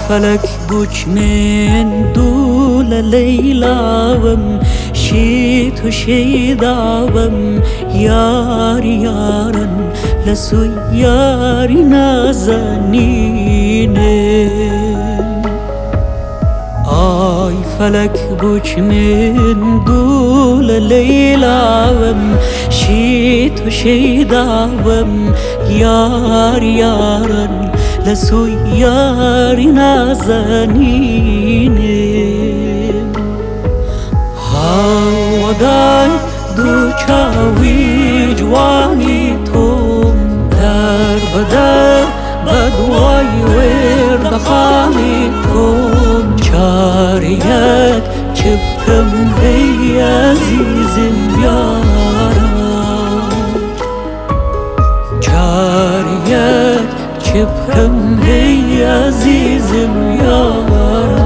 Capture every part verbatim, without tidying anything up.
فلك بوش من دول ليلاوم شيت وشيداوم ياري يارن لسو ياري نازنينم آي فلك بوش من دول ليلاوم شيت وشيداوم ياري يارن لسو ياري نازنينم هاوداي دوچاوي جواني توم در بدر بدواي ورد خامي توم چاريك چبكم هي عزيزم يارا چاريك چبكم هي عزيزم يارا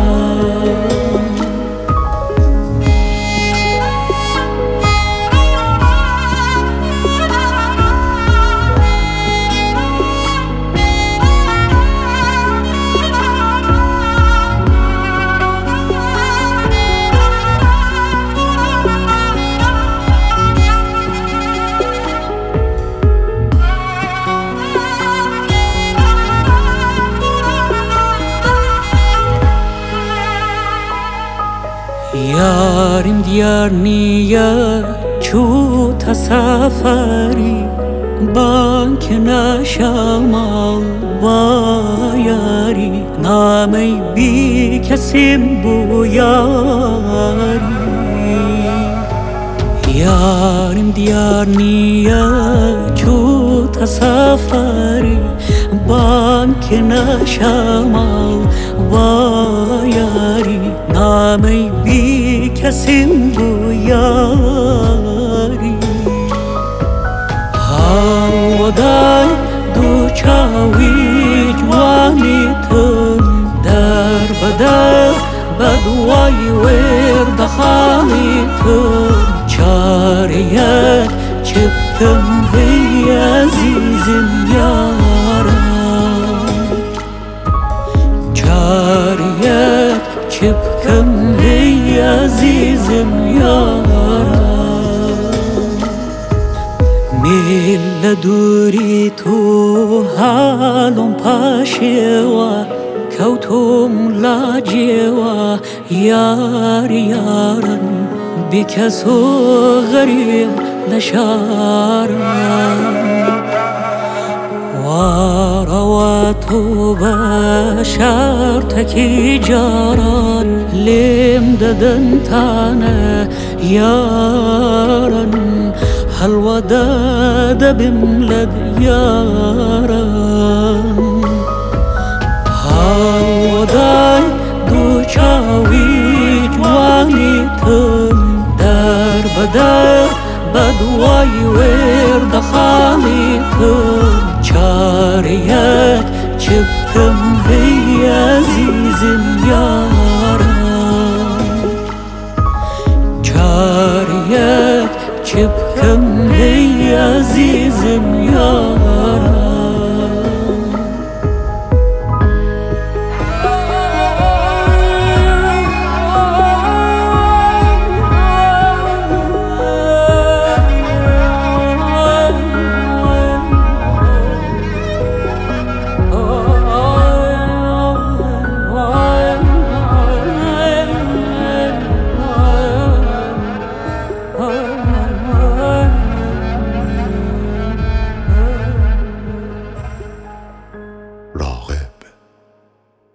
يارم ديار نيا شو تسافري بانك نشامل وياري نامي بيك سمبو ياري يارم ديار نيا شو تسافري بانك نشامل وياري نامي بيك سمبو ياري هاوداي دوچاوي جواني تم در بدر بدواي ورد خامي تم چاريك چبكم هي عزيزم يارا چاريك چبكم هي عزيزم يارا ميل دوري تو حالم پاشوا كوتم لاجوا يار يارن بكسو غريب لشارن ورواتو بشارتكي جاران لم ددن تانا يارن هل وداد بملد يارن هل وداي دوچاوي جواني تم در بدر بدواي ورد خامي تم چاريك چبكم هي عزيزم يارا